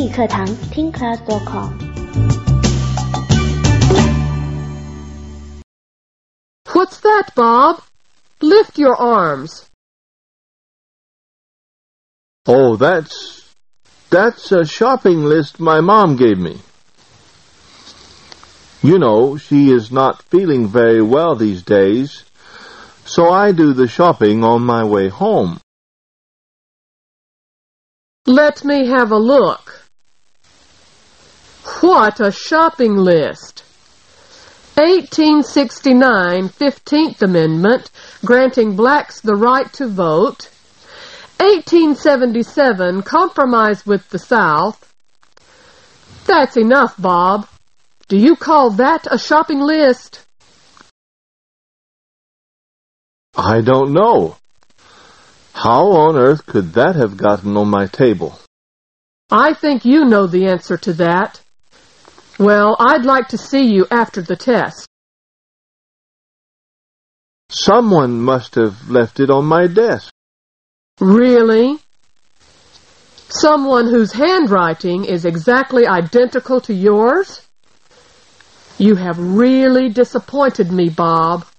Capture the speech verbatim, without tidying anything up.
语课堂听 class dot com。 What's that, Bob? Lift your arms. Oh, that's... that's a shopping list my mom gave me. You know, she is not feeling very well these days, so I do the shopping on my way home. Let me have a look. What a shopping list! eighteen sixty-nine, fifteenth Amendment, granting blacks the right to vote. eighteen seventy-seven, compromise with the South. That's enough, Bob. Do you call that a shopping list? I don't know. How on earth could that have gotten on my table? I think you know the answer to that. Well, I'd like to see you after the test. Someone must have left it on my desk. Really? Someone whose handwriting is exactly identical to yours? You have really disappointed me, Bob.